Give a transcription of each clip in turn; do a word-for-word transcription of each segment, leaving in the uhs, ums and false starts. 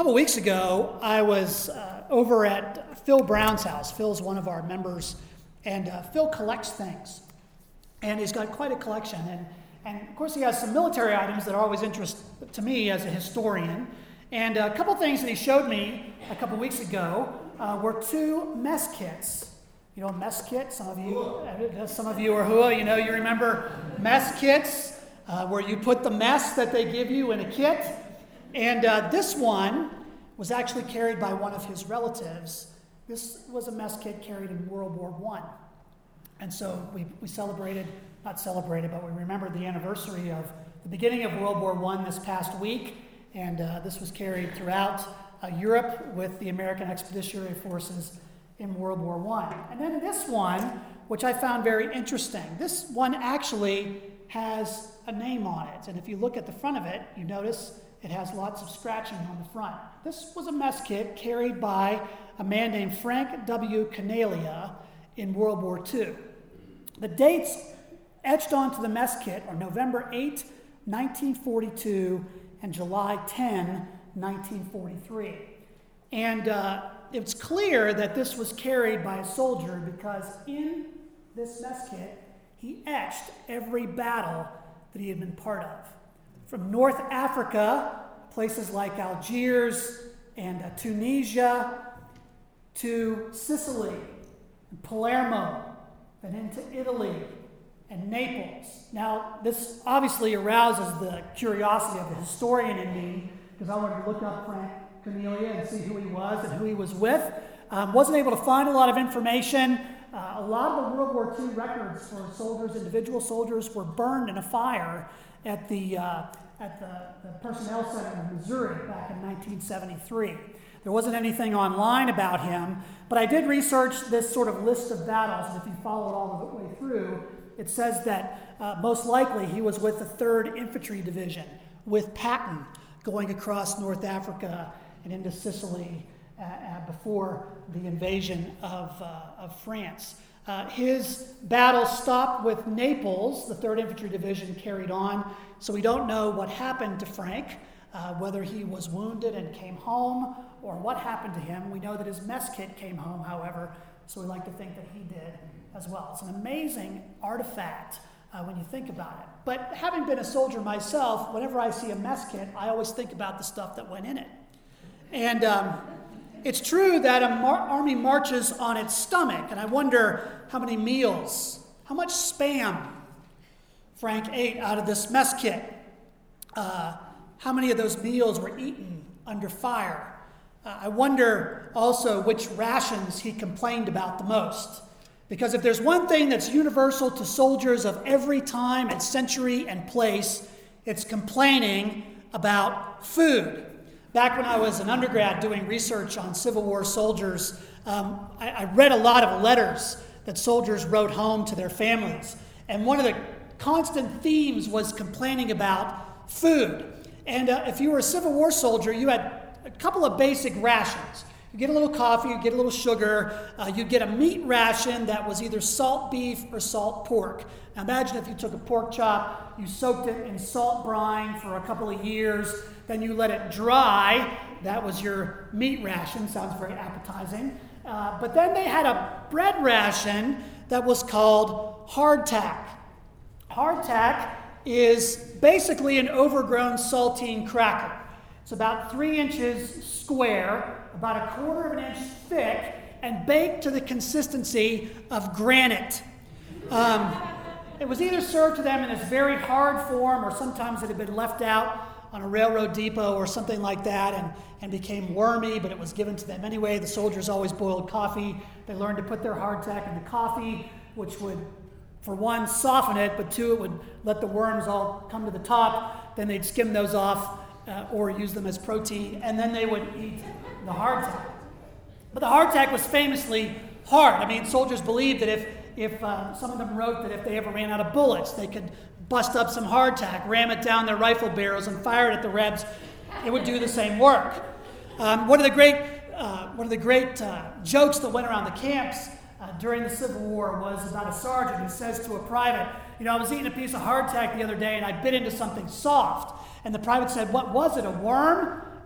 couple weeks ago, I was uh, over at Phil Brown's house. Phil's one of our members, and uh, Phil collects things, and he's got quite a collection. And, and of course, he has some military items that are always interest to me as a historian. And a couple things that he showed me a couple weeks ago uh, were two mess kits. You know, mess kit. Some of you, uh, some of you are who you know. You remember mess kits, uh, where you put the mess that they give you in a kit. And uh, this one was actually carried by one of his relatives. This was a mess kit carried in World War One. And so we, we celebrated, not celebrated, but we remembered the anniversary of the beginning of World War One this past week. And uh, this was carried throughout uh, Europe with the American Expeditionary Forces in World War One. And then this one, which I found very interesting, this one actually has a name on it. And if you look at the front of it, you notice it has lots of scratching on the front. This was a mess kit carried by a man named Frank W. Canalia in World War Two. The dates etched onto the mess kit are November eighth, nineteen forty-two, and July tenth, nineteen forty-three. And uh, it's clear that this was carried by a soldier because in this mess kit, he etched every battle that he had been part of. From North Africa, places like Algiers and uh, Tunisia, to Sicily, and Palermo, then into Italy and Naples. Now, this obviously arouses the curiosity of the historian in me, because I wanted to look up Frank Canalia and see who he was and who he was with. Um, wasn't able to find a lot of information. Uh, a lot of the World War Two records for soldiers, individual soldiers, were burned in a fire at the uh, at the, the Personnel Center in Missouri back in nineteen seventy-three. There wasn't anything online about him, but I did research this sort of list of battles, and if you follow it all the way through, it says that uh, most likely he was with the third Infantry Division, with Patton, going across North Africa and into Sicily uh, uh, before the invasion of, uh, of France. Uh, his battle stopped with Naples. The third Infantry Division carried on, so we don't know what happened to Frank, uh, whether he was wounded and came home or what happened to him. We know that his mess kit came home, however, so we like to think that he did as well. It's an amazing artifact uh, when you think about it. But having been a soldier myself, whenever I see a mess kit, I always think about the stuff that went in it. And um, it's true that a mar- army marches on its stomach, and I wonder how many meals, how much Spam Frank ate out of this mess kit. Uh, how many of those meals were eaten under fire? Uh, I wonder also which rations he complained about the most. Because if there's one thing that's universal to soldiers of every time and century and place, it's complaining about food. Back when I was an undergrad doing research on Civil War soldiers, um, I, I read a lot of letters that soldiers wrote home to their families. And one of the constant themes was complaining about food. And uh, if you were a Civil War soldier, you had a couple of basic rations. You get a little coffee, you get a little sugar, uh, you get a meat ration that was either salt beef or salt pork. Now imagine if you took a pork chop, you soaked it in salt brine for a couple of years, then you let it dry. That was your meat ration. Sounds very appetizing. Uh, but then they had a bread ration that was called hardtack. Hardtack is basically an overgrown saltine cracker. It's about three inches square, about a quarter of an inch thick, and baked to the consistency of granite. Um, it was either served to them in this very hard form, or sometimes it had been left out on a railroad depot or something like that and, and became wormy, but it was given to them anyway. The soldiers always boiled coffee. They learned to put their hardtack in the coffee, which would, for one, soften it, but two, it would let the worms all come to the top. Then they'd skim those off uh, or use them as protein, and then they would eat the hardtack. But the hardtack was famously hard. I mean, soldiers believed that if, if uh, some of them wrote that if they ever ran out of bullets, they could bust up some hardtack, ram it down their rifle barrels, and fire it at the Rebs. It would do the same work. Um, one of the great, uh, one of the great uh, jokes that went around the camps uh, during the Civil War was about a sergeant who says to a private, you know, I was eating a piece of hardtack the other day and I bit into something soft. And the private said, what was it, a worm?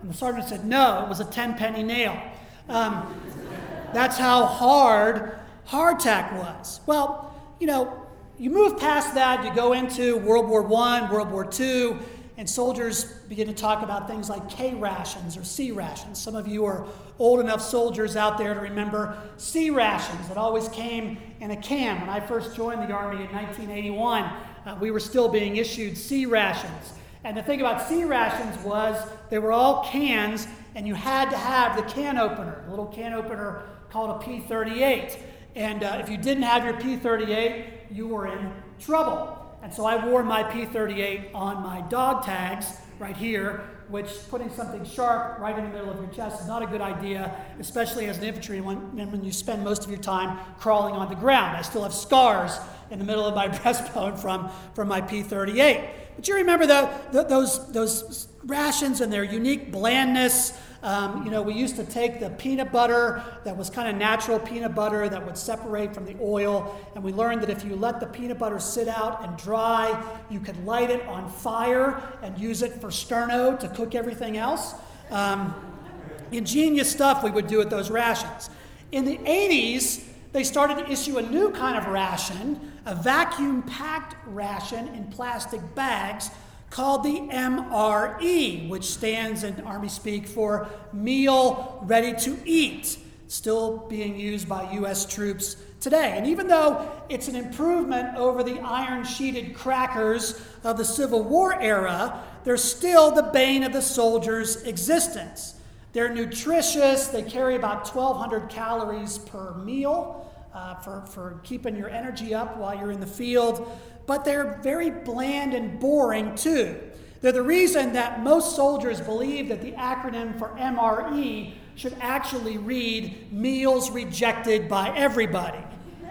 And the sergeant said, no, it was a ten-penny nail. Um, that's how hard hardtack was. Well, you know, you move past that, you go into World War One, World War Two, and soldiers begin to talk about things like K rations or C rations. Some of you are old enough soldiers out there to remember C rations that always came in a can. When I first joined the Army in nineteen eighty-one, uh, we were still being issued C rations. And the thing about C rations was they were all cans, and you had to have the can opener, a little can opener called a P thirty-eight. And uh, if you didn't have your P thirty-eight, you were in trouble. And so I wore my P thirty-eight on my dog tags right here, which putting something sharp right in the middle of your chest is not a good idea, especially as an infantryman when you spend most of your time crawling on the ground. I still have scars in the middle of my breastbone from, from my P thirty-eight. But you remember the, the, those, those rations and their unique blandness. Um, you know, we used to take the peanut butter that was kind of natural peanut butter that would separate from the oil, and we learned that if you let the peanut butter sit out and dry, you could light it on fire and use it for sterno to cook everything else. Um, ingenious stuff we would do with those rations. In the eighties, they started to issue a new kind of ration, a vacuum-packed ration in plastic bags called the M R E, which stands in Army speak for Meal Ready to Eat, still being used by U S troops today. And even though it's an improvement over the iron-sheeted crackers of the Civil War era, they're still the bane of the soldier's existence. They're nutritious. They carry about twelve hundred calories per meal uh, for, for keeping your energy up while you're in the field. But they're very bland and boring too. They're the reason that most soldiers believe that the acronym for M R E should actually read Meals Rejected by Everybody.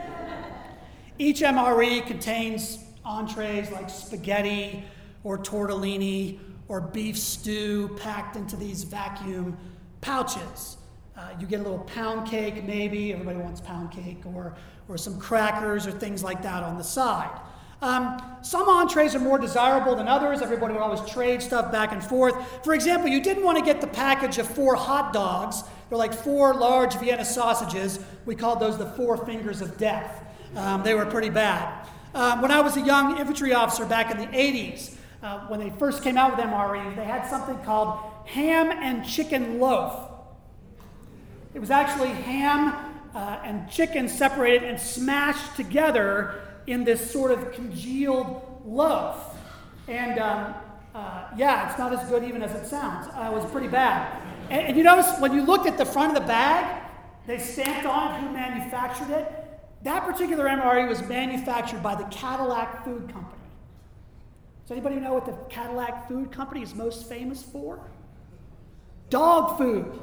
Each M R E contains entrees like spaghetti or tortellini or beef stew packed into these vacuum pouches. Uh, you get a little pound cake maybe, everybody wants pound cake, or, or some crackers or things like that on the side. Um, some entrees are more desirable than others. Everybody would always trade stuff back and forth. For example, you didn't want to get the package of four hot dogs. They're like four large Vienna sausages. We called those the four fingers of death. Um, they were pretty bad. Um, when I was a young infantry officer back in the eighties, uh, when they first came out with M R Es, they had something called ham and chicken loaf. It was actually ham uh, and chicken separated and smashed together in this sort of congealed loaf. And um, uh, yeah, it's not as good even as it sounds. Uh, it was pretty bad. And, and you notice when you looked at the front of the bag, they stamped on who manufactured it. That particular M R E was manufactured by the Cadillac Food Company. Does anybody know what the Cadillac Food Company is most famous for? Dog food.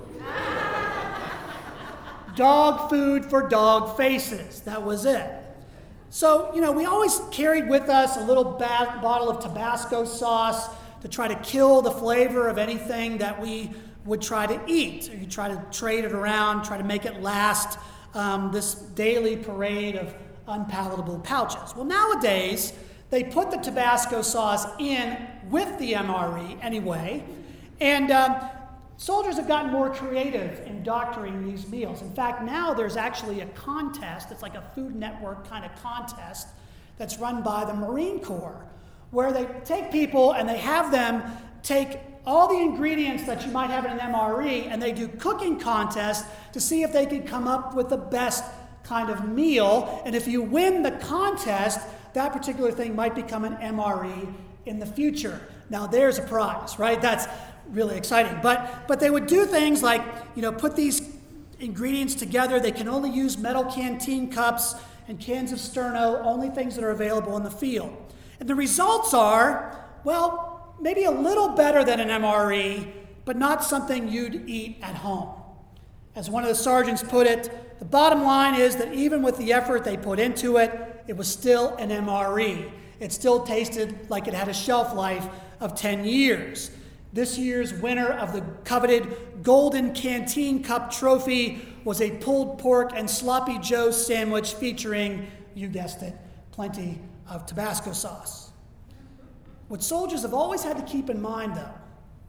Dog food for dog faces. That was it. So, you know, we always carried with us a little ba- bottle of Tabasco sauce to try to kill the flavor of anything that we would try to eat. Or you try to trade it around, try to make it last um, this daily parade of unpalatable pouches. Well, nowadays, they put the Tabasco sauce in with the M R E anyway, and um, soldiers have gotten more creative in doctoring these meals. In fact, now there's actually a contest. It's like a Food Network kind of contest that's run by the Marine Corps, where they take people and they have them take all the ingredients that you might have in an M R E, and they do cooking contests to see if they can come up with the best kind of meal. And if you win the contest, that particular thing might become an M R E in the future. Now there's a prize, right? That's really exciting. But but they would do things like, you know, put these ingredients together. They can only use metal canteen cups and cans of sterno, only things that are available in the field. And the results are, well, maybe a little better than an M R E, but not something you'd eat at home. As one of the sergeants put it, the bottom line is that even with the effort they put into it, it was still an M R E. It still tasted like it had a shelf life of ten years. This year's winner of the coveted Golden Canteen Cup trophy was a pulled pork and sloppy Joe sandwich featuring, you guessed it, plenty of Tabasco sauce. What soldiers have always had to keep in mind, though,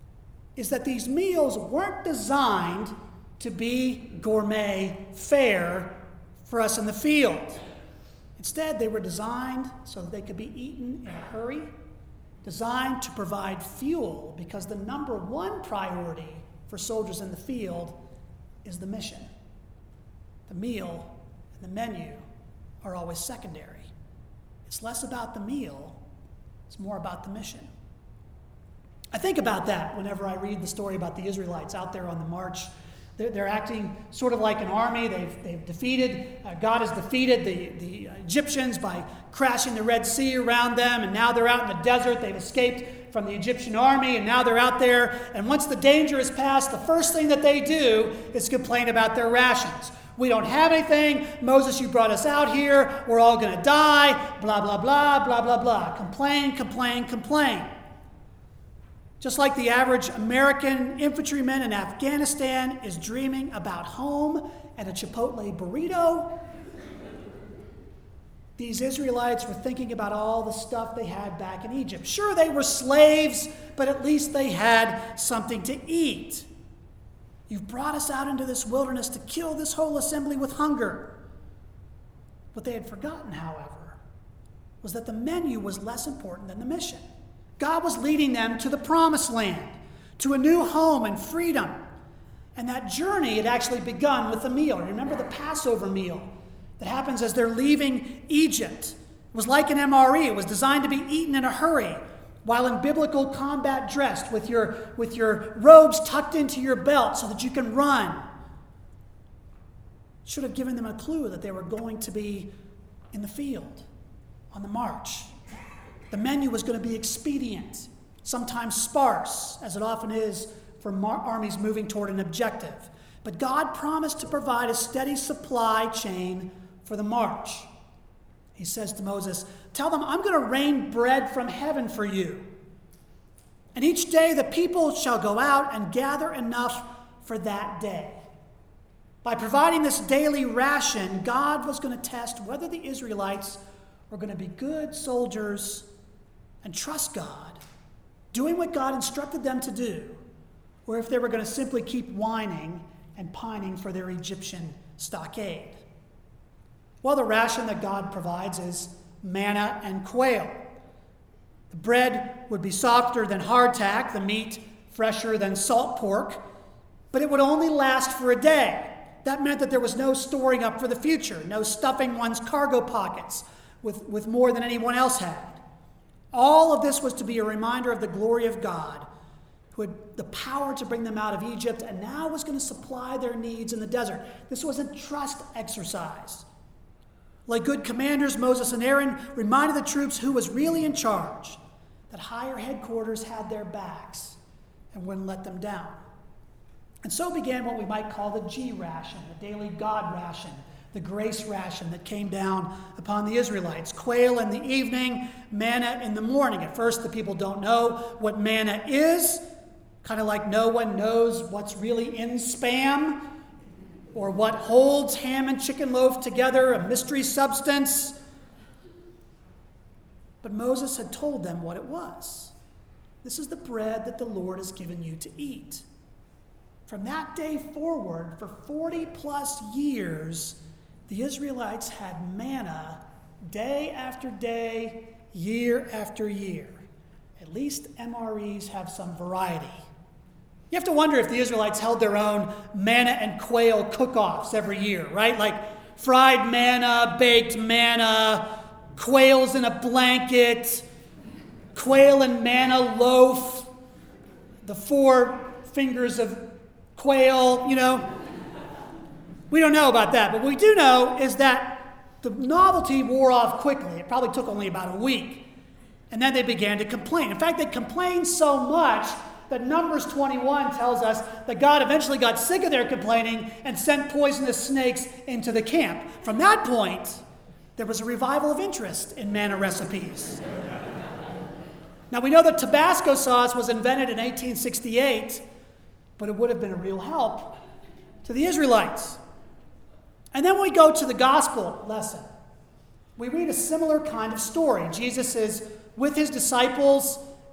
is that these meals weren't designed to be gourmet fare for us in the field. Instead, they were designed so that they could be eaten in a hurry, designed to provide fuel, because the number one priority for soldiers in the field is the mission. The meal and the menu are always secondary. It's less about the meal, it's more about the mission. I think about that whenever I read the story about the Israelites out there on the march. They're, they're acting sort of like an army. They've, they've defeated, uh, God has defeated the, the Egyptians by crashing the Red Sea around them, and now they're out in the desert. They've escaped from the Egyptian army, and now they're out there. And once the danger is past, the first thing that they do is complain about their rations. We don't have anything. Moses, you brought us out here. We're all going to die. Blah, blah, blah, blah, blah, blah. Complain, complain, complain. Just like the average American infantryman in Afghanistan is dreaming about home and a Chipotle burrito, these Israelites were thinking about all the stuff they had back in Egypt. Sure, they were slaves, but at least they had something to eat. You've brought us out into this wilderness to kill this whole assembly with hunger. What they had forgotten, however, was that the menu was less important than the mission. God was leading them to the promised land, to a new home and freedom. And that journey had actually begun with a meal. Remember the Passover meal that happens as they're leaving Egypt. It was like an M R E. It was designed to be eaten in a hurry, while in biblical combat dressed, with your, with your robes tucked into your belt so that you can run. Should have given them a clue that they were going to be in the field, on the march. The menu was going to be expedient, sometimes sparse, as it often is for mar- armies moving toward an objective. But God promised to provide a steady supply chain for the march. He says to Moses, tell them, I'm going to rain bread from heaven for you. And each day the people shall go out and gather enough for that day. By providing this daily ration, God was going to test whether the Israelites were going to be good soldiers and trust God, doing what God instructed them to do, or if they were going to simply keep whining and pining for their Egyptian stockade. Well, the ration that God provides is manna and quail. The bread would be softer than hardtack, the meat fresher than salt pork, but it would only last for a day. That meant that there was no storing up for the future, no stuffing one's cargo pockets with, with more than anyone else had. All of this was to be a reminder of the glory of God, who had the power to bring them out of Egypt and now was going to supply their needs in the desert. This was a trust exercise. Like good commanders, Moses and Aaron reminded the troops who was really in charge, that higher headquarters had their backs and wouldn't let them down. And so began what we might call the G ration, the daily God ration, the grace ration that came down upon the Israelites. Quail in the evening, manna in the morning. At first, the people don't know what manna is, kind of like no one knows what's really in Spam, or what holds ham and chicken loaf together, a mystery substance. But Moses had told them what it was. This is the bread that the Lord has given you to eat. From that day forward, for forty plus years, the Israelites had manna day after day, year after year. At least M R Es have some variety. You have to wonder if the Israelites held their own manna and quail cook-offs every year, right? Like fried manna, baked manna, quails in a blanket, quail and manna loaf, the four fingers of quail, you know. We don't know about that, but what we do know is that the novelty wore off quickly. It probably took only about a week. And then they began to complain. In fact, they complained so much that Numbers twenty-one tells us that God eventually got sick of their complaining and sent poisonous snakes into the camp. From that point, there was a revival of interest in manna recipes. Now, we know that Tabasco sauce was invented in eighteen sixty-eight, but it would have been a real help to the Israelites. And then we go to the gospel lesson. We read a similar kind of story. Jesus is with his disciples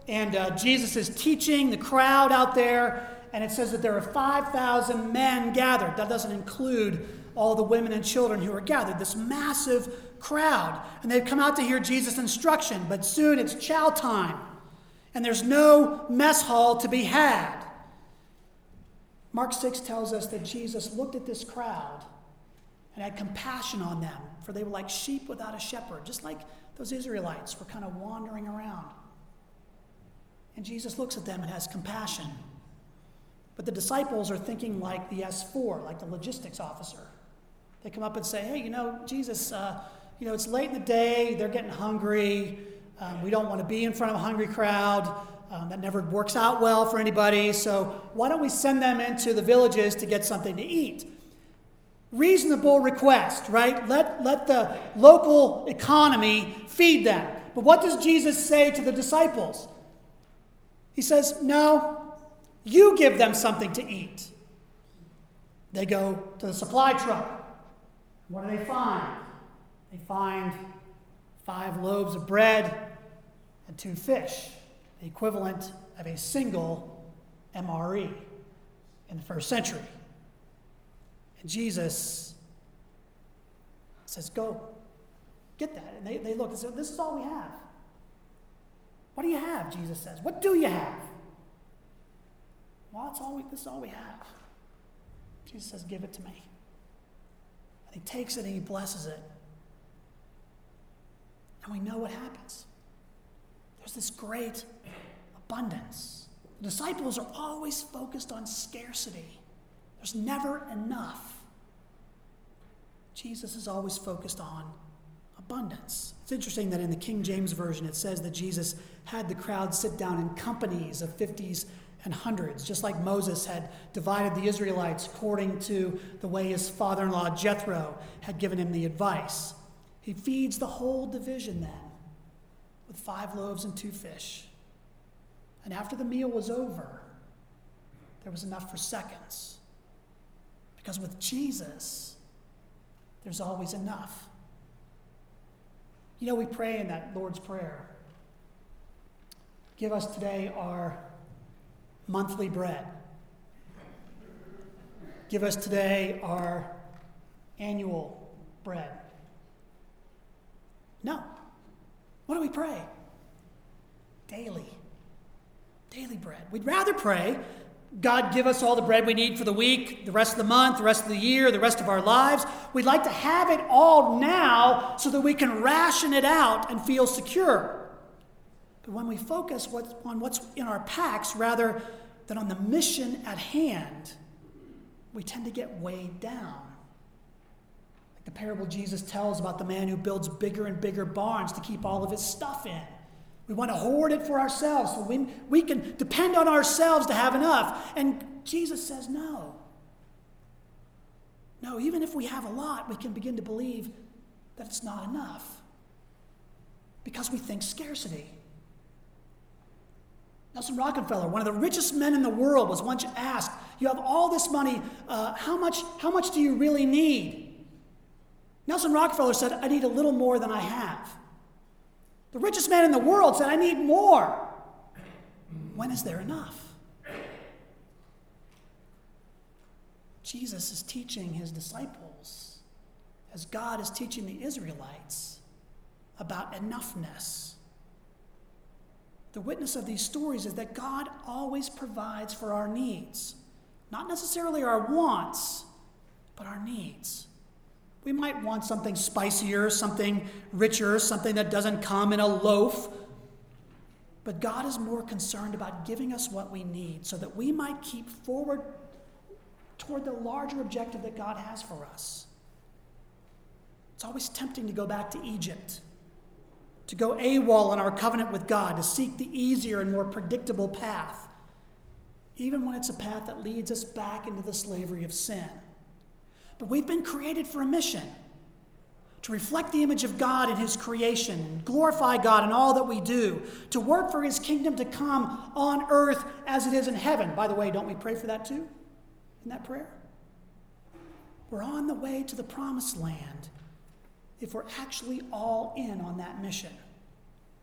and uh, Jesus is teaching the crowd out there, and it says that there are five thousand men gathered. That doesn't include all the women and children who are gathered, this massive crowd. And they've come out to hear Jesus' instruction, but soon it's chow time, and there's no mess hall to be had. Mark six tells us that Jesus looked at this crowd and had compassion on them, for they were like sheep without a shepherd, just like those Israelites were kind of wandering around. And Jesus looks at them and has compassion. But the disciples are thinking like the S four, like the logistics officer. They come up and say, hey, you know, Jesus, uh, you know, it's late in the day. They're getting hungry. Um, we don't want to be in front of a hungry crowd. Um, that never works out well for anybody. So why don't we send them into the villages to get something to eat? Reasonable request, right? Let, let the local economy feed them. But what does Jesus say to the disciples? He says, no, you give them something to eat. They go to the supply truck. What do they find? They find five loaves of bread and two fish, the equivalent of a single M R E in the first century. And Jesus says, go, get that. And they, they look and say, this is all we have. What do you have? Jesus says. What do you have? Well, it's all we, this is all we have. Jesus says, give it to me. And he takes it and he blesses it. And we know what happens. There's this great abundance. The disciples are always focused on scarcity. There's never enough. Jesus is always focused on abundance. It's interesting that in the King James Version it says that Jesus had the crowd sit down in companies of fifties and hundreds, just like Moses had divided the Israelites according to the way his father-in-law Jethro had given him the advice. He feeds the whole division then with five loaves and two fish. And after the meal was over, there was enough for seconds. Because with Jesus, there's always enough. You know, we pray in that Lord's Prayer, give us today our monthly bread. Give us today our annual bread. No. What do we pray? Daily. Daily bread. We'd rather pray, God, give us all the bread we need for the week, the rest of the month, the rest of the year, the rest of our lives. We'd like to have it all now so that we can ration it out and feel secure. But when we focus on what's in our packs rather than on the mission at hand, we tend to get weighed down. Like the parable Jesus tells about the man who builds bigger and bigger barns to keep all of his stuff in. We want to hoard it for ourselves so we, we can depend on ourselves to have enough. And Jesus says no. No, even if we have a lot, we can begin to believe that it's not enough because we think scarcity. Nelson Rockefeller, one of the richest men in the world, was once asked, you have all this money, uh, how much, how much do you really need? Nelson Rockefeller said, I need a little more than I have. The richest man in the world said, I need more. When is there enough? Jesus is teaching his disciples, as God is teaching the Israelites, about enoughness. The witness of these stories is that God always provides for our needs. Not necessarily our wants, but our needs. We might want something spicier, something richer, something that doesn't come in a loaf. But God is more concerned about giving us what we need so that we might keep forward toward the larger objective that God has for us. It's always tempting to go back to Egypt, to go AWOL in our covenant with God, to seek the easier and more predictable path, even when it's a path that leads us back into the slavery of sin. But we've been created for a mission, to reflect the image of God in his creation, and glorify God in all that we do, to work for his kingdom to come on earth as it is in heaven. By the way, don't we pray for that too in that prayer? We're on the way to the promised land if we're actually all in on that mission.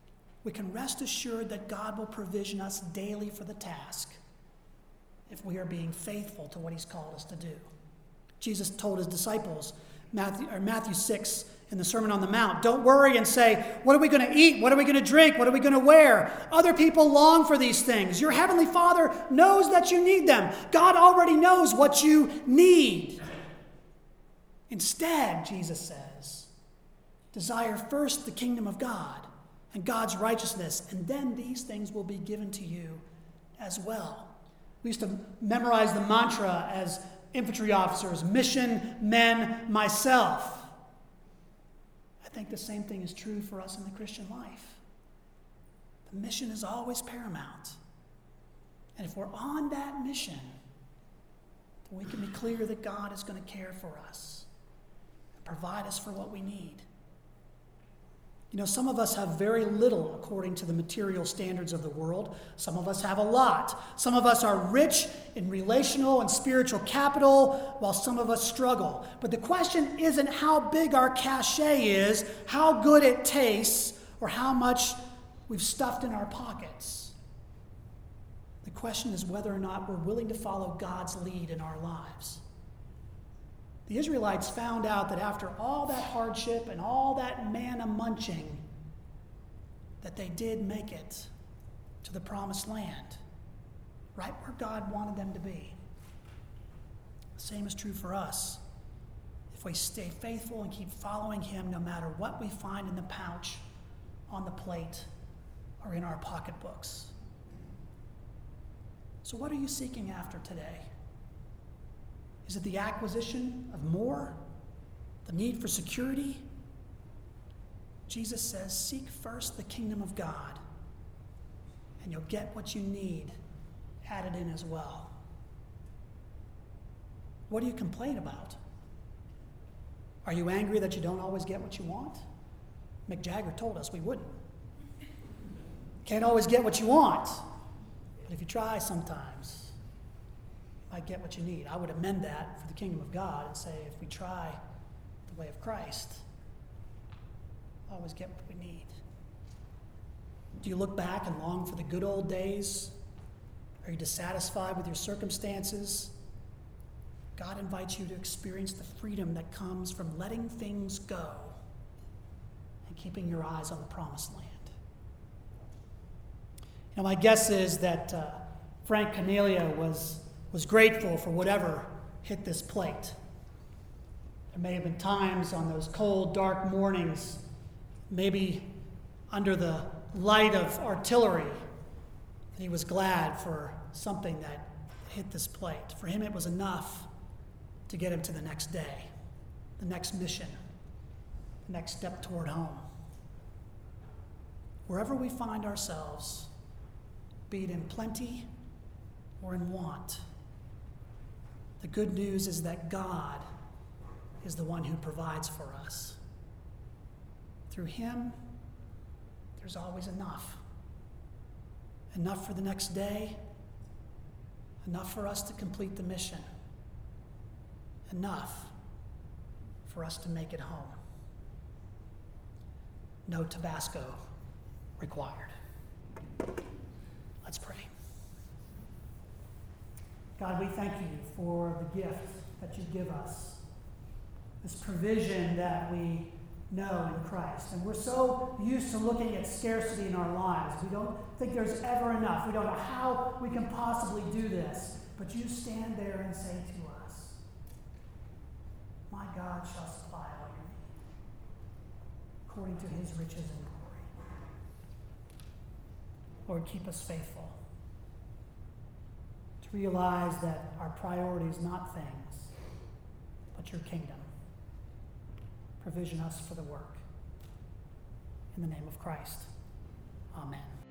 we can rest assured that God will provision us daily for the task if we are being faithful to what he's called us to do. Jesus told his disciples, Matthew, or Matthew six, in the Sermon on the Mount, don't worry and say, what are we going to eat? What are we going to drink? What are we going to wear? Other people long for these things. Your heavenly Father knows that you need them. God already knows what you need. Instead, Jesus says, desire first the kingdom of God and God's righteousness, and then these things will be given to you as well. We used to memorize the mantra as infantry officers, mission, men, myself. I think the same thing is true for us in the Christian life. The mission is always paramount. And if we're on that mission, then we can be clear that God is going to care for us and provide us for what we need. You know, some of us have very little according to the material standards of the world. Some of us have a lot. Some of us are rich in relational and spiritual capital, while some of us struggle. But the question isn't how big our cachet is, how good it tastes, or how much we've stuffed in our pockets. The question is whether or not we're willing to follow God's lead in our lives. The Israelites found out that after all that hardship and all that manna munching, that they did make it to the promised land, right where God wanted them to be. The same is true for us. If we stay faithful and keep following him, no matter what we find in the pouch, on the plate, or in our pocketbooks. So what are you seeking after today? Is it the acquisition of more? The need for security? Jesus says, seek first the kingdom of God, and you'll get what you need added in as well. What do you complain about? Are you angry that you don't always get what you want? Mick Jagger told us we wouldn't. Can't always get what you want, but if you try sometimes, might get what you need. I would amend that for the kingdom of God and say, if we try the way of Christ, we'll always get what we need. Do you look back and long for the good old days? Are you dissatisfied with your circumstances? God invites you to experience the freedom that comes from letting things go and keeping your eyes on the promised land. You know, my guess is that uh, Frank Cornelia was was grateful for whatever hit this plate. There may have been times on those cold, dark mornings, maybe under the light of artillery, that he was glad for something that hit this plate. For him, it was enough to get him to the next day, the next mission, the next step toward home. Wherever we find ourselves, be it in plenty or in want, the good news is that God is the one who provides for us. Through him, there's always enough. Enough for the next day, enough for us to complete the mission, enough for us to make it home. No Tabasco required. Let's pray. God, we thank you for the gift that you give us, this provision that we know in Christ. And we're so used to looking at scarcity in our lives. We don't think there's ever enough. We don't know how we can possibly do this. But you stand there and say to us, my God shall supply all your need, according to his riches and glory. Lord, keep us faithful. Realize that our priority is not things, but your kingdom. Provision us for the work. In the name of Christ, amen.